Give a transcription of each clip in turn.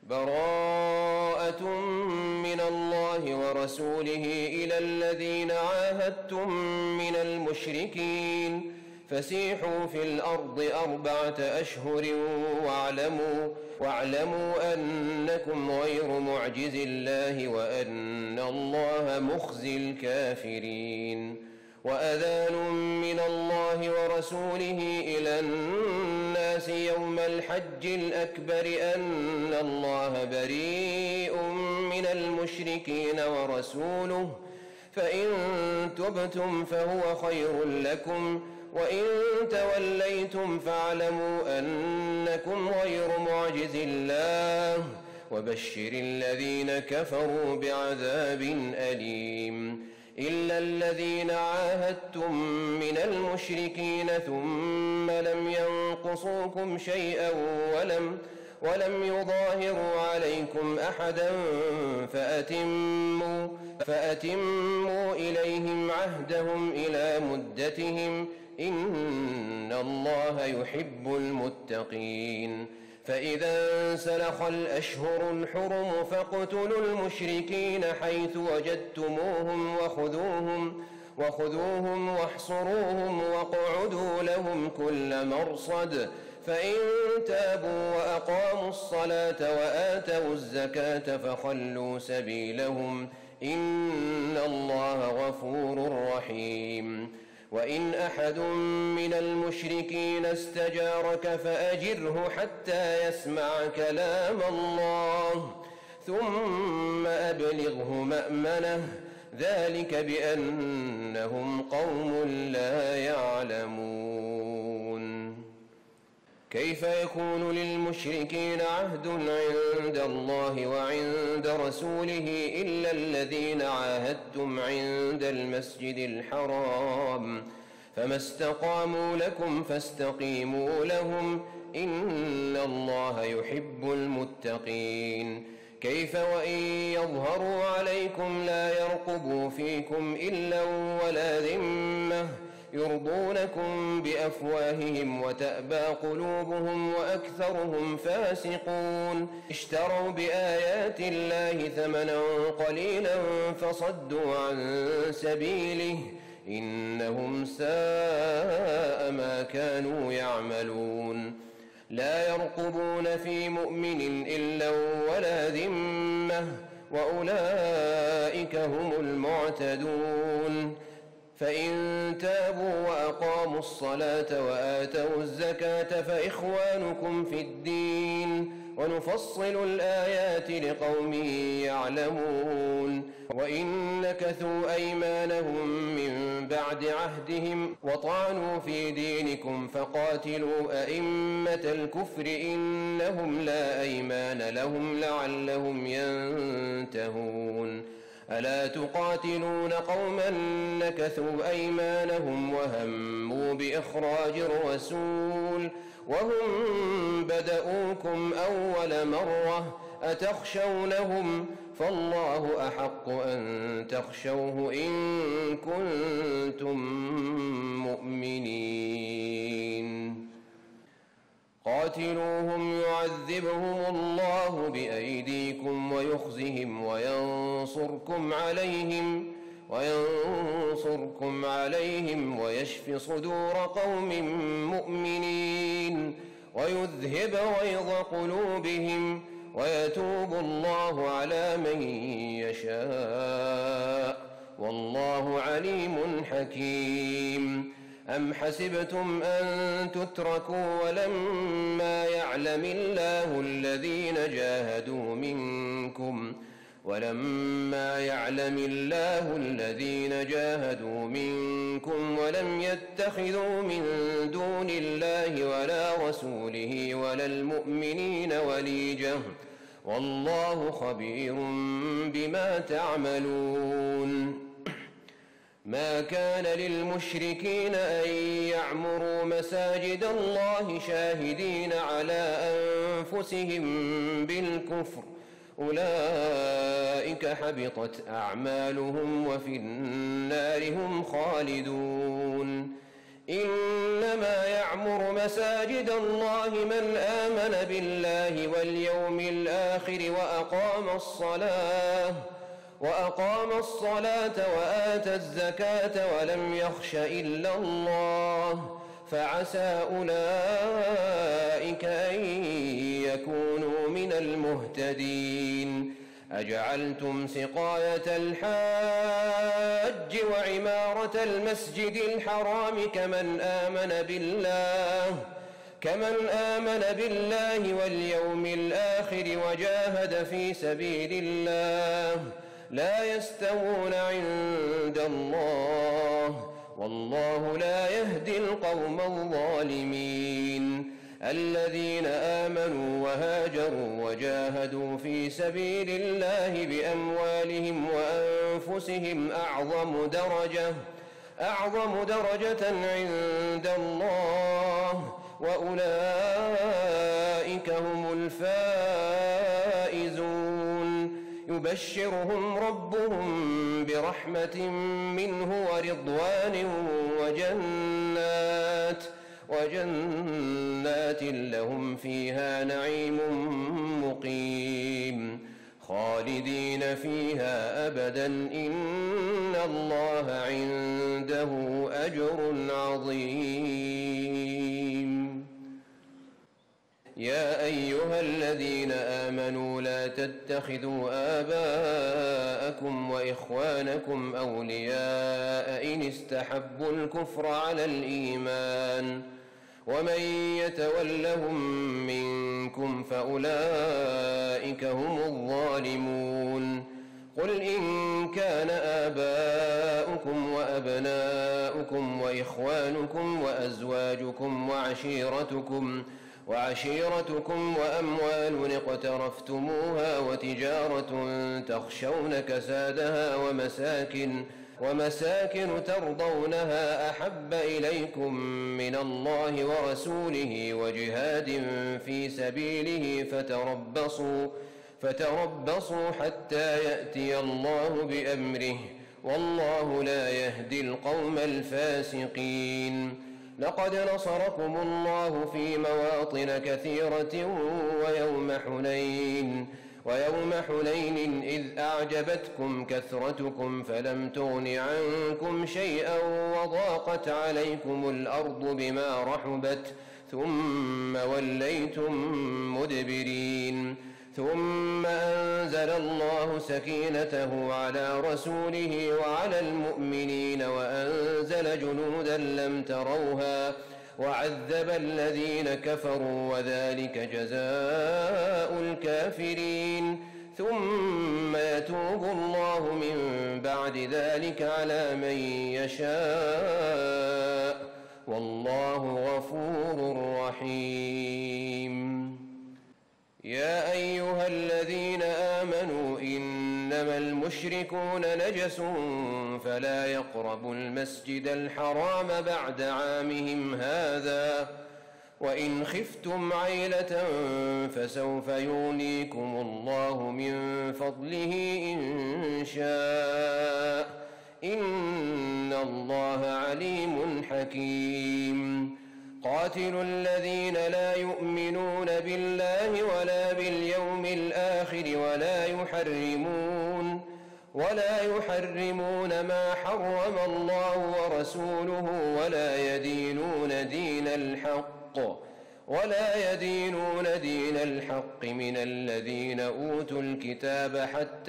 براءة من الله ورسوله إلى الذين عاهدتم من المشركين فسيحوا في الأرض 4 أشهر واعلموا أنكم غير معجز الله وأن الله مخزي الكافرين. وأذان من الله ورسوله إلى الناس يوم الحج الأكبر أن الله بريء من المشركين ورسوله فإن تبتم فهو خير لكم وإن توليتم فاعلموا أنكم غير معجز الله وبشر الذين كفروا بعذاب أليم. إلا الذين عاهدتم من المشركين ثم لم ينقصوكم شيئا ولم يظاهروا عليكم أحدا فأتموا إليهم عهدهم إلى مدتهم إن الله يحب المتقين. فإذا انسلخ الأشهر الحرم فاقتلوا المشركين حيث وجدتموهم وخذوهم واحصروهم واقعدوا لهم كل مرصد فإن تابوا وأقاموا الصلاة وآتوا الزكاة فخلوا سبيلهم إن الله غفور رحيم. وإن أحد من المشركين استجارك فأجره حتى يسمع كلام الله ثم أبلغه مأمنه ذلك بأنهم قوم لا يعلمون. كيف يكون للمشركين عهد عند الله وعند رسوله إلا الذين عاهدتم عند المسجد الحرام فما استقاموا لكم فاستقيموا لهم إن الله يحب المتقين. كيف وإن يظهروا عليكم لا يرقبوا فيكم إلا ولا ذمة يرضونكم بأفواههم وتأبى قلوبهم وأكثرهم فاسقون. اشتروا بآيات الله ثمنا قليلا فصدوا عن سبيله إنهم ساء ما كانوا يعملون. لا يرقبون في مؤمن إلا ولا ذمة وأولئك هم المعتدون. فإن تابوا وأقاموا الصلاة وآتوا الزكاة فإخوانكم في الدين ونفصل الآيات لقوم يعلمون. وإن نكثوا أيمانهم من بعد عهدهم وطعنوا في دينكم فقاتلوا أئمة الكفر إنهم لا أيمان لهم لعلهم ينتهون. ألا تقاتلون قوما نكثوا أيمانهم وهموا بإخراج الرسول وهم بدؤوكم أول مرة أتخشونهم فالله أحق أن تخشوه إن كنتم مؤمنين. قاتلوهم يعذبهم الله بأيديكم ويخزهم وينصركم عليهم ويشف صدور قوم مؤمنين ويذهب غيظ قلوبهم ويتوب الله على من يشاء والله عليم حكيم. أم حسبتم أن تتركوا ولما يعلم الله الذين جاهدوا منكم ولم يتخذوا من دون الله ولا رسوله ولا المؤمنين وليجة والله خبير بما تعملون. ما كان للمشركين أن يعمروا مساجد الله شاهدين على أنفسهم بالكفر أولئك حبطت أعمالهم وفي النار هم خالدون. إنما يعمر مساجد الله من آمن بالله واليوم الآخر وأقام الصلاة وآتى الزكاة ولم يخش إلا الله فعسى أولئك أن يكونوا من المهتدين. أجعلتم سقاية الحاج وعمارة المسجد الحرام كمن آمن بالله واليوم الآخر وجاهد في سبيل الله لا يستوون عند الله والله لا يهدي القوم الظالمين. الذين آمنوا وهاجروا وجاهدوا في سبيل الله بأموالهم وأنفسهم أعظم درجة عند الله وأولئك هم الفائزون. يبشرهم ربهم برحمة منه ورضوان وجنات لهم فيها نعيم مقيم خالدين فيها أبدا إن الله عنده أجر عظيم. يا أيها الذين آمنوا لا تتخذوا آباءكم وإخوانكم أولياء إن استحبوا الكفر على الإيمان ومن يتولهم منكم فأولئك هم الظالمون. قل إن كان آباؤكم وأبناؤكم وإخوانكم وأزواجكم وعشيرتكم وأموال اقترفتموها وتجارة تخشون كسادها ومساكن ترضونها أحب إليكم من الله ورسوله وجهاد في سبيله فتربصوا حتى يأتي الله بأمره والله لا يهدي القوم الفاسقين. لقد نصركم الله في مواطن كثيرة ويوم حنين إذ أعجبتكم كثرتكم فلم تغن عنكم شيئا وضاقت عليكم الأرض بما رحبت ثم وليتم مدبرين. ثم أنزل الله سكينته على رسوله وعلى المؤمنين وأنزل جنودا لم تروها وعذب الذين كفروا وذلك جزاء الكافرين. ثم يتوب الله من بعد ذلك على من يشاء والله غفور رحيم. يا أيها الذين آمنوا إنما المشركون نجس فلا يقربوا المسجد الحرام بعد عامهم هذا وإن خفتم عيلة فسوف يغنيكم الله من فضله إن شاء إن الله عليم حكيم. قاتلوا الذين لا يؤمنون بالله ولا باليوم الآخر ولا يحرمون ما حرم الله ورسوله ولا يدينون دين الحق من الذين أوتوا الكتاب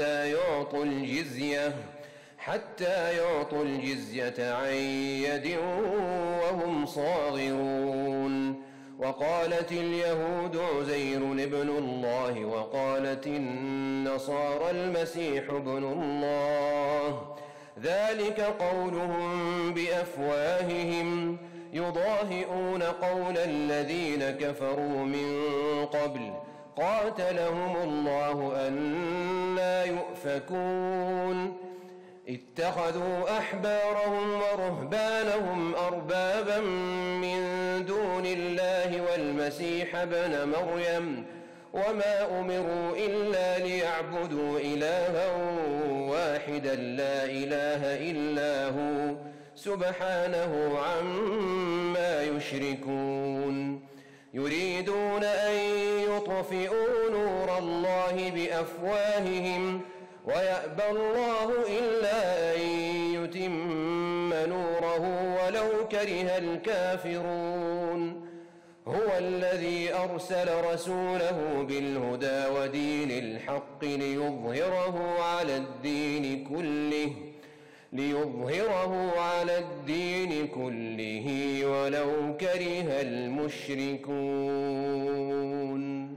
حتى يعطوا الجزية عن يد وهم صاغرون. وقالت اليهود عزير ابن الله وقالت النصارى المسيح ابن الله ذلك قولهم بأفواههم يضاهئون قول الذين كفروا من قبل قاتلهم الله أنى يؤفكون. اتخذوا أحبارهم ورهبانهم أربابا من دون الله والمسيح ابن مريم وما أمروا إلا ليعبدوا إلها واحدا لا إله إلا هو سبحانه عما يشركون يريدون أن يطفئوا نور الله بأفواههم ويأبى الله إلا أن يتم نوره ولو كره الكافرون هو الذي أرسل رسوله بالهدى ودين الحق ليظهره على الدين كله ولو كره المشركون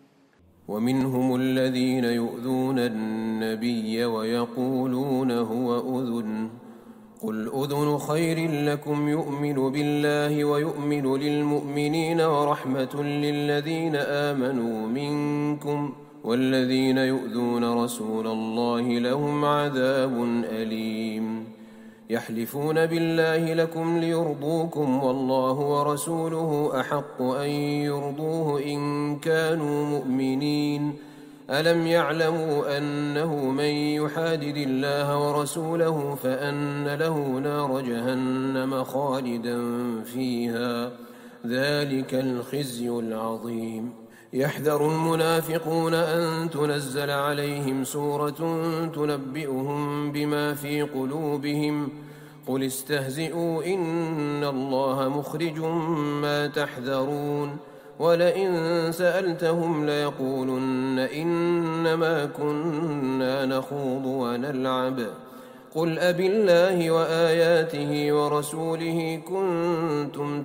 ومنهم الذين يؤذون النبي ويقولون هو أذن قل أذن خير لكم يؤمن بالله ويؤمن للمؤمنين ورحمة للذين آمنوا منكم والذين يؤذون رسول الله لهم عذاب أليم يحلفون بالله لكم ليرضوكم والله ورسوله أحق أن يرضوه إن كانوا مؤمنين ألم يعلموا أنه من يحادد الله ورسوله فأن له نار جهنم خالدا فيها ذلك الخزي العظيم يحذر المنافقون أن تنزل عليهم سورة تنبئهم بما في قلوبهم قل استهزئوا إن الله مخرج ما تحذرون ولئن سألتهم ليقولن إنما كنا نخوض ونلعب قل أبالله وآياته ورسوله كنتم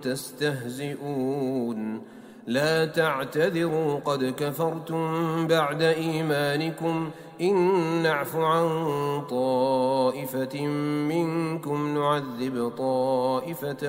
تستهزئون لا تعتذروا قد كفرتم بعد إيمانكم إن نعف عن طائفة منكم نعذب طائفة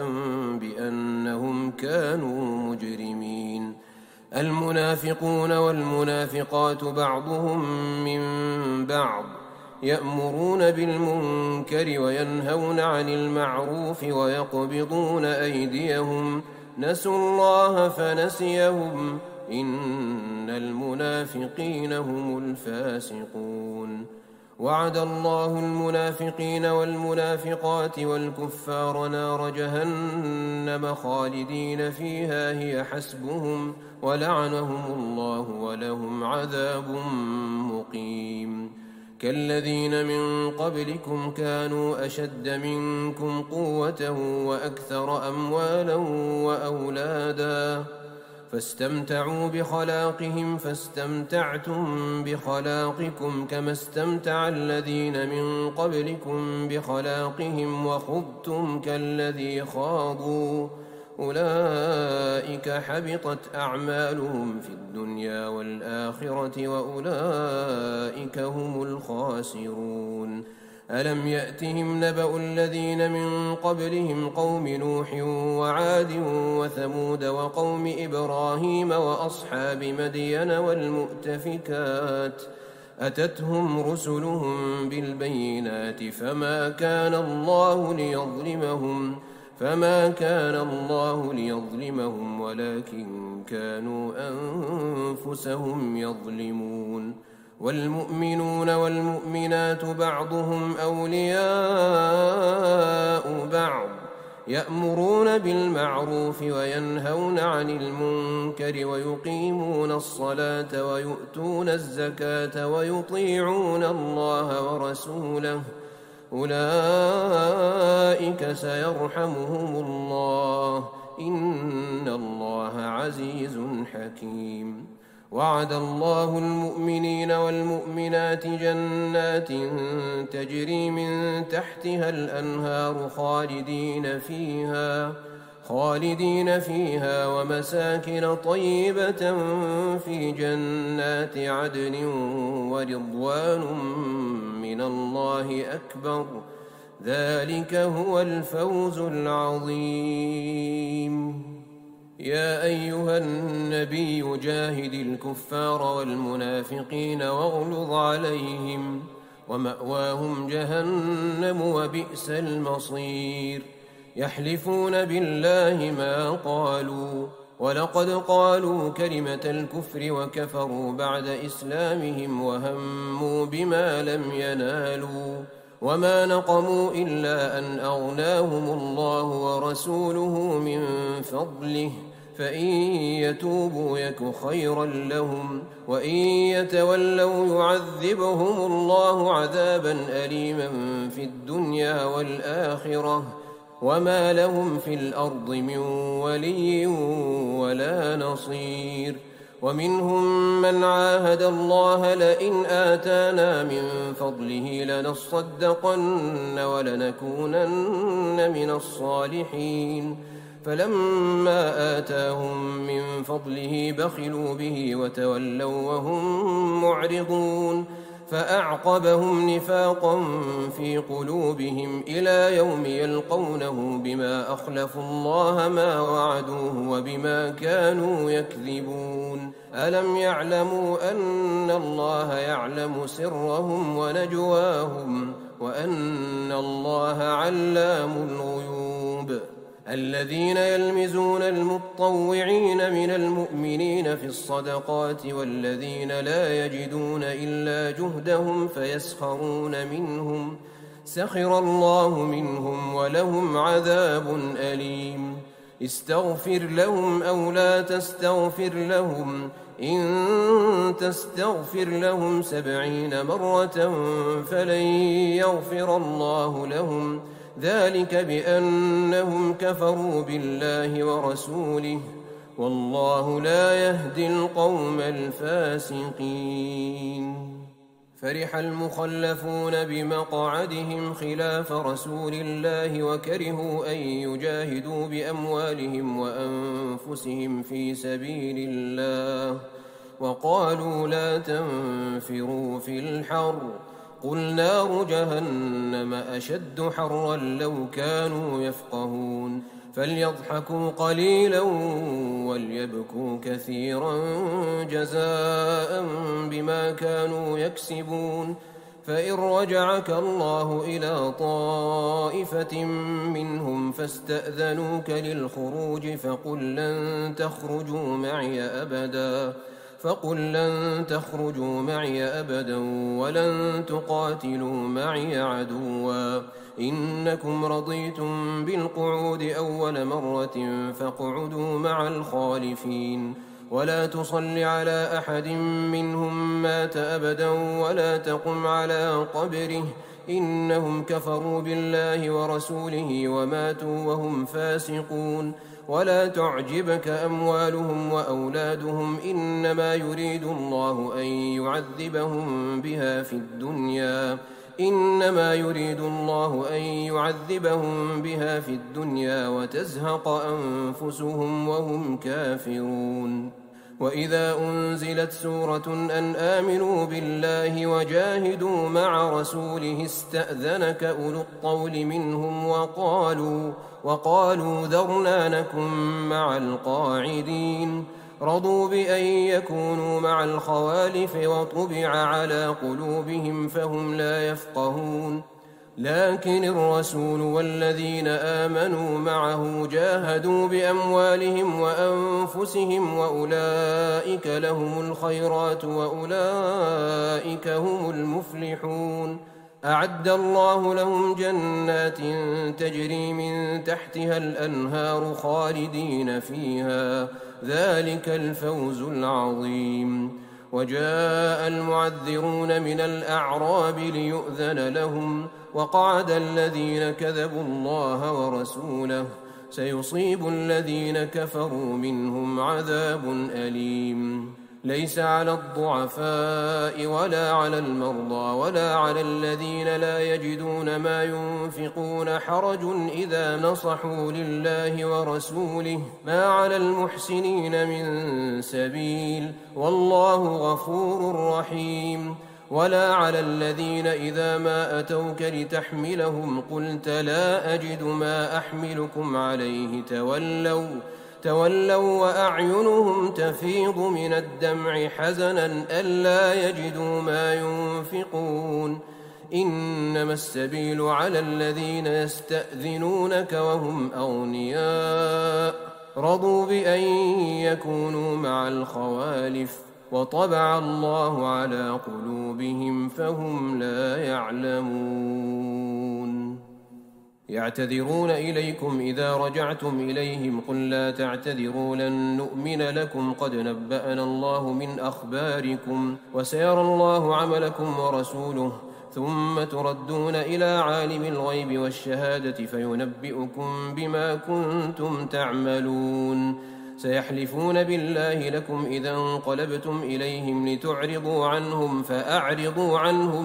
بأنهم كانوا مجرمين المنافقون والمنافقات بعضهم من بعض يأمرون بالمنكر وينهون عن المعروف ويقبضون أيديهم نسوا الله فنسيهم إن المنافقين هم الفاسقون وعد الله المنافقين والمنافقات والكفار نار جهنم خالدين فيها هي حسبهم ولعنهم الله ولهم عذاب مقيم كالذين من قبلكم كانوا أشد منكم قوة وأكثر أموالا وأولادا فاستمتعوا بخلاقهم فاستمتعتم بخلاقكم كما استمتع الذين من قبلكم بخلاقهم وخضتم كالذي خاضوا أولئك حبطت أعمالهم في الدنيا والآخرة وأولئك هم الخاسرون ألم يأتهم نبأ الذين من قبلهم قوم نوح وعاد وثمود وقوم إبراهيم وأصحاب مدين والمؤتفكات أتتهم رسلهم بالبينات فما كان الله ليظلمهم ولكن كانوا أنفسهم يظلمون والمؤمنون والمؤمنات بعضهم أولياء بعض يأمرون بالمعروف وينهون عن المنكر ويقيمون الصلاة ويؤتون الزكاة ويطيعون الله ورسوله أولئك سيرحمهم الله إن الله عزيز حكيم وعد الله المؤمنين والمؤمنات جنات تجري من تحتها الأنهار خالدين فيها ومساكن طيبة في جنات عدن ورضوان من الله أكبر ذلك هو الفوز العظيم يا أيها النبي جاهد الكفار والمنافقين واغلظ عليهم ومأواهم جهنم وبئس المصير يحلفون بالله ما قالوا ولقد قالوا كلمة الكفر وكفروا بعد إسلامهم وهموا بما لم ينالوا وما نقموا إلا أن أغناهم الله ورسوله من فضله فإن يتوبوا يك خيرا لهم وإن يتولوا يعذبهم الله عذابا أليما في الدنيا والآخرة وما لهم في الأرض من ولي ولا نصير. ومنهم من عاهد الله لئن آتانا من فضله لنصدقن ولنكونن من الصالحين فلما آتاهم من فضله بخلوا به وتولوا وهم معرضون فأعقبهم نفاقا في قلوبهم إلى يوم يلقونه بما أخلفوا الله ما وعدوه وبما كانوا يكذبون. ألم يعلموا أن الله يعلم سرهم ونجواهم وأن الله علام الغيوب. الذين يلمزون المطوعين من المؤمنين في الصدقات والذين لا يجدون إلا جهدهم فيسخرون منهم سخر الله منهم ولهم عذاب أليم. استغفر لهم أو لا تستغفر لهم إن تستغفر لهم 70 مرة فلن يغفر الله لهم ذلك بأنهم كفروا بالله ورسوله والله لا يهدي القوم الفاسقين. فرح المخلفون بمقعدهم خلاف رسول الله وكرهوا أن يجاهدوا بأموالهم وأنفسهم في سبيل الله وقالوا لا تنفروا في الحر قل نار جهنم أشد حرا لو كانوا يفقهون. فليضحكوا قليلا وليبكوا كثيرا جزاء بما كانوا يكسبون. فإن رجعك الله إلى طائفة منهم فاستأذنوك للخروج فقل لن تخرجوا معي أبدا ولن تقاتلوا معي عدوا إنكم رضيتم بالقعود أول مرة فاقعدوا مع الخالفين. ولا تصل على أحد منهم مات أبدا ولا تقم على قبره إنهم كفروا بالله ورسوله وماتوا وهم فاسقون. ولا تعجبك أموالهم وأولادهم إنما يريد الله أن يعذبهم بها في الدنيا وتزهق أنفسهم وهم كافرون. وإذا أنزلت سورة أن آمنوا بالله وجاهدوا مع رسوله استأذنك أولو الطول منهم وقالوا ذرنا نكن مع القاعدين. رضوا بأن يكونوا مع الخوالف وطبع على قلوبهم فهم لا يفقهون. لكن الرسول والذين آمنوا معه جاهدوا بأموالهم وأنفسهم وأولئك لهم الخيرات وأولئك هم المفلحون. أعد الله لهم جنات تجري من تحتها الأنهار خالدين فيها ذلك الفوز العظيم. وجاء المعذرون من الأعراب ليؤذن لهم وقعد الذين كذبوا الله ورسوله سيصيب الذين كفروا منهم عذاب أليم. ليس على الضعفاء ولا على المرضى ولا على الذين لا يجدون ما ينفقون حرج إذا نصحوا لله ورسوله ما على المحسنين من سبيل والله غفور رحيم. ولا على الذين إذا ما أتوك لتحملهم قلت لا أجد ما أحملكم عليه تولوا وأعينهم تفيض من الدمع حزنا ألا يجدوا ما ينفقون. إنما السبيل على الذين يستأذنونك وهم أغنياء رضوا بأن يكونوا مع الخوالف وطبع الله على قلوبهم فهم لا يعلمون. يعتذرون إليكم إذا رجعتم إليهم قل لا تعتذروا لن نؤمن لكم قد نبأنا الله من أخباركم وسيرى الله عملكم ورسوله ثم تردون إلى عالم الغيب والشهادة فينبئكم بما كنتم تعملون. سيحلفون بالله لكم إذا انقلبتم إليهم لتعرضوا عنهم فأعرضوا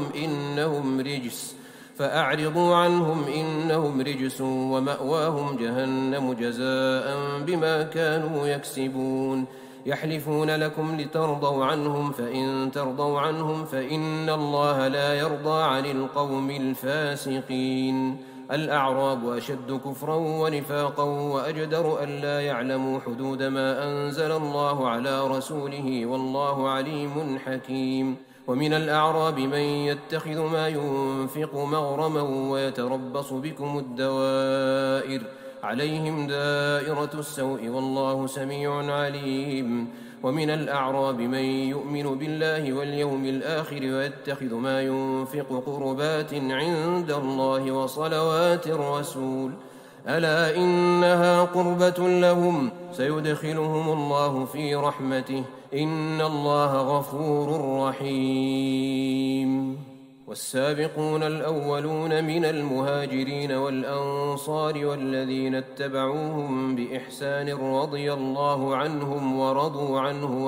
عنهم إنهم رجس ومأواهم جهنم جزاء بما كانوا يكسبون. يحلفون لكم لترضوا عنهم فإن ترضوا عنهم فإن الله لا يرضى عن القوم الفاسقين. الأعراب أشد كفرا ونفاقا وأجدر ألا يعلموا حدود ما أنزل الله على رسوله والله عليم حكيم. ومن الأعراب من يتخذ ما ينفق مغرما ويتربص بكم الدوائر عليهم دائرة السوء والله سميع عليم. ومن الأعراب من يؤمن بالله واليوم الآخر ويتخذ ما ينفق قربات عند الله وصلوات الرسول ألا إنها قربة لهم سيدخلهم الله في رحمته إن الله غفور رحيم. والسابقون الأولون من المهاجرين والأنصار والذين اتبعوهم بإحسان رضي الله عنهم ورضوا عنه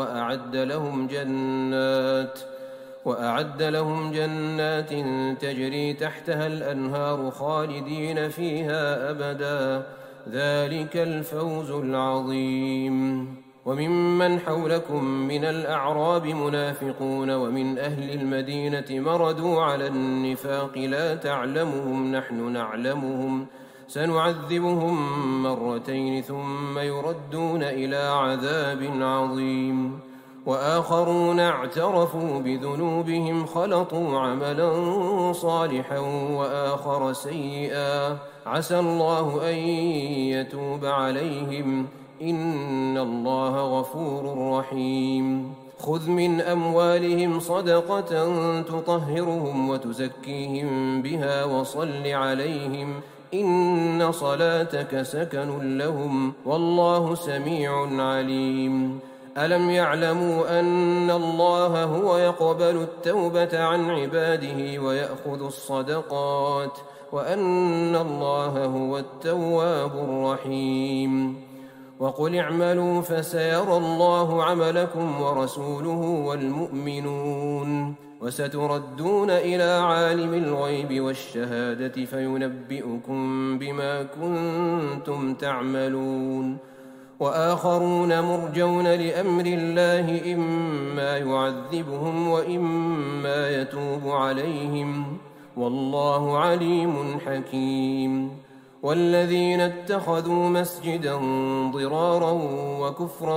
وأعد لهم جنات تجري تحتها الأنهار خالدين فيها أبدا ذلك الفوز العظيم. وممن حولكم من الأعراب منافقون ومن أهل المدينة مردوا على النفاق لا تعلمهم نحن نعلمهم سنعذبهم مرتين ثم يردون إلى عذاب عظيم. وآخرون اعترفوا بذنوبهم خلطوا عملا صالحا وآخر سيئا عسى الله أن يتوب عليهم إن الله غفور رحيم. خذ من أموالهم صدقة تطهرهم وتزكيهم بها وصل عليهم إن صلاتك سكن لهم والله سميع عليم. ألم يعلموا أن الله هو يقبل التوبة عن عباده ويأخذ الصدقات وأن الله هو التواب الرحيم. وقل اعملوا فسيرى الله عملكم ورسوله والمؤمنون وستردون إلى عالم الغيب والشهادة فينبئكم بما كنتم تعملون. وآخرون مرجون لأمر الله إما يعذبهم وإما يتوب عليهم والله عليم حكيم. والذين اتخذوا مسجدا ضرارا وكفرا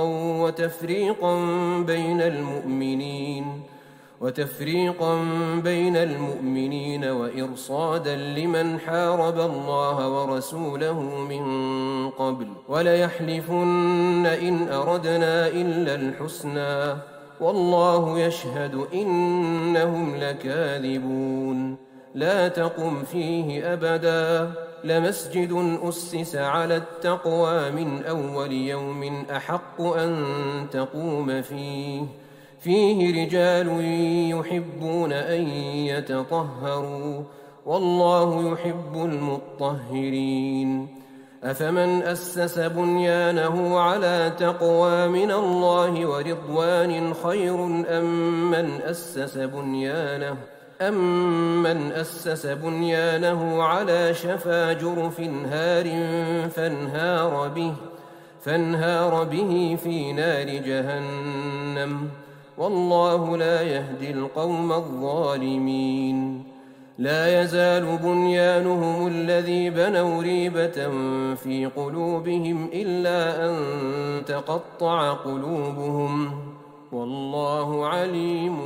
وتفريقا بين المؤمنين وإرصادا لمن حارب الله ورسوله من قبل وليحلفن إن أردنا إلا الحسنى والله يشهد إنهم لكاذبون. لا تقم فيه أبدا لمسجد أسس على التقوى من أول يوم أحق أن تقوم فيه رجال يحبون أن يتطهروا والله يحب المطهرين. أفمن أسس بنيانه على تقوى من الله ورضوان خير أمن أسس بنيانه على شفا جرف هار فانهار به في نار جهنم والله لا يهدي القوم الظالمين. لا يزال بنيانهم الذي بنوا ريبة في قلوبهم إلا أن تقطع قلوبهم والله عليم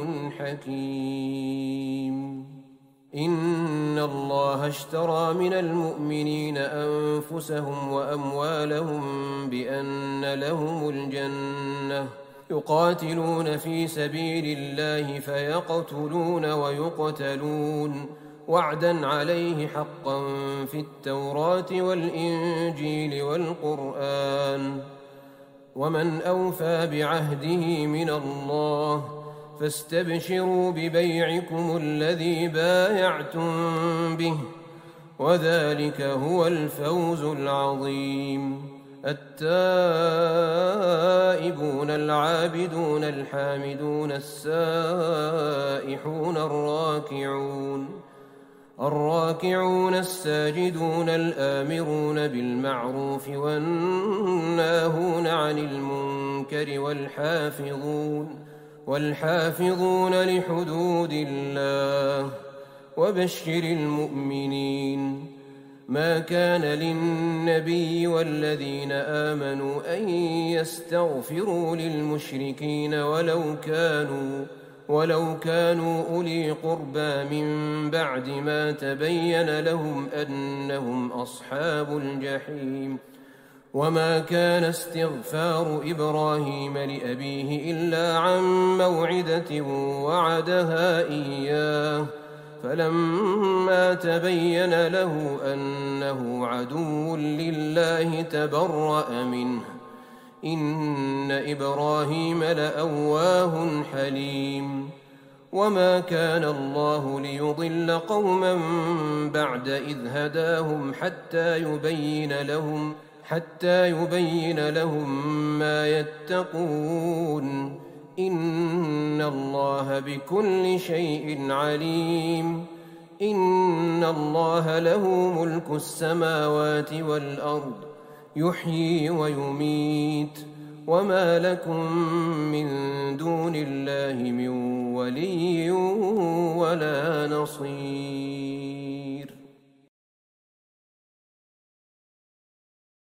حكيم. إن الله اشترى من المؤمنين أنفسهم وأموالهم بأن لهم الجنة يقاتلون في سبيل الله فيقتلون ويقتلون وعدا عليه حقا في التوراة والإنجيل والقرآن ومن أوفى بعهده من الله فاستبشروا ببيعكم الذي بايعتم به وذلك هو الفوز العظيم. التائبون العابدون الحامدون السائحون الراكعون الساجدون الآمرون بالمعروف والناهون عن المنكر والحافظون لحدود الله وبشر المؤمنين. ما كان للنبي والذين آمنوا أن يستغفروا للمشركين ولو كانوا أولي قربى من بعد ما تبين لهم أنهم أصحاب الجحيم. وما كان استغفار إبراهيم لأبيه إلا عن موعدة وعدها إياه فلما تبين له أنه عدو لله تبرأ منه إن إبراهيم لأواه حليم. وما كان الله ليضل قوما بعد إذ هداهم حتى يبين لهم ما يتقون إن الله بكل شيء عليم. إن الله له ملك السماوات والأرض يحيي ويميت وما لكم من دون الله من ولي ولا نصير.